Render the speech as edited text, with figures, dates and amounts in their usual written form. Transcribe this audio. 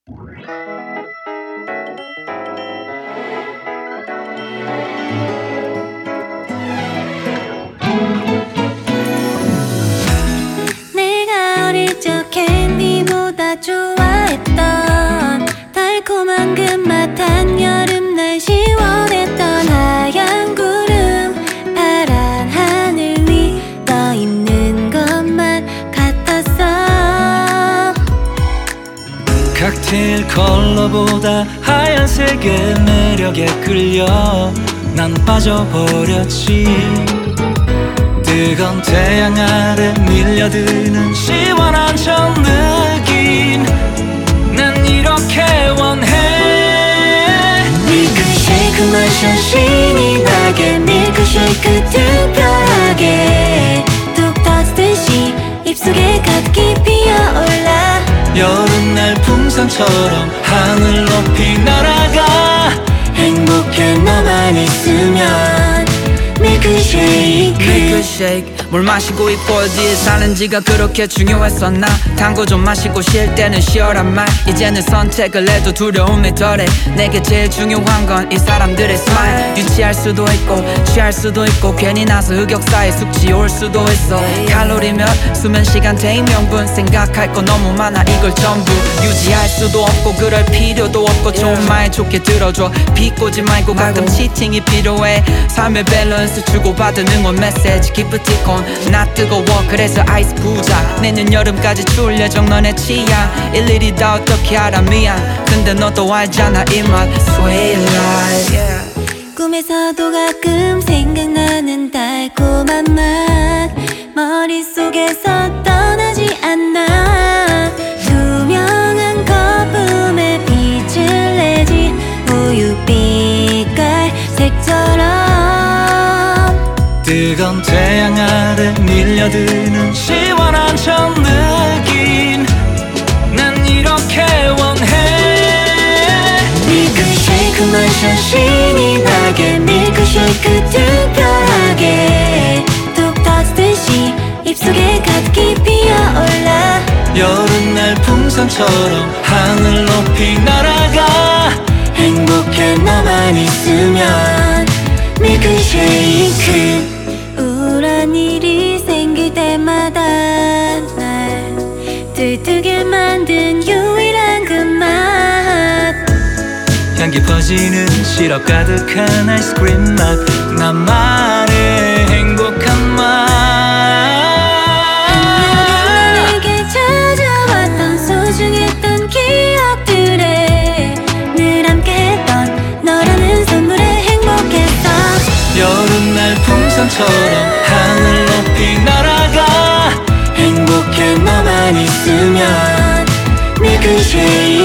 내가 어릴 적 캔디보다 좋아했던 달콤한 끝맛 한여름날 시원했던 하얀 구름 파란 하늘 위 떠있는 것만 같았어. 칵테일 컬러보다 하얀색의 매력에 끌려 난 빠져버렸지. 뜨거운 태양 아래 밀려드는 시원한 저 느낌 난 이렇게 원해. 밀크쉐이크 마셔 신이 나게 밀크쉐이크 특별하게 뚝 터지듯이 입속에 가득히 피어올라. 여름날 풍선처럼 하늘 높이 날아가. 행복해 너만 있으면 밀크쉐이크. 물 마시고 입고 어디에 사는지가 그렇게 중요했었나. 단 거 좀 마시고 쉴 때는 쉬어란 말. 이제는 선택을 해도 두려움이 덜해. 내게 제일 중요한 건 이 사람들의 스마일. 유치할 수도 있고 취할 수도 있고 괜히 나서 흑역사에 숙지 올 수도 있어. 칼로리 몇 수면 시간 대인 명분 생각할 거 너무 많아. 이걸 전부 유지할 수도 없고 그럴 필요도 없고 좋은 말 좋게 들어줘. 비꼬지 말고 가끔 치팅이 필요해. 삶의 밸런스 주고받은 응원 메시지 기프티콘. 나 뜨거워 그래서 아이스 부자. 내년 여름까지 추울 예정 너네 취향. 일일이 다 어떻게 알아 미안. 근데 너도 알잖아 이 맛 Sweet life. 꿈에서도 가끔 생각나는 달콤한 맛 머릿속에서 떠나지 않아. 투명한 거품에 빛을 내지 우유빛깔 색처럼. 뜨거운 태양 아래 밀려드는 시원한 저 느낌 난 이렇게 원해. 밀크쉐이크 마셔 신이 나게 밀크쉐이크 특별하게 뚝 터지듯이 입속에 가득히 피어올라. 여름날 풍선처럼 하늘 높이 날아가. 행복해 너만 있으면 밀크쉐이크. 우울한 일이 생길 때마다 날 들뜨게 만든 유일한 그 맛. 향기 퍼지는 시럽 가득한 아이스크림 맛 나만의 행복한 맛. 내게 찾아왔던 소중했던 기억들에 늘 함께했던 너라는 선물에 행복했어. 여름날 풍선처럼 하늘 높이 날아가. 행복해 너만 있으면 밀크쉐이크.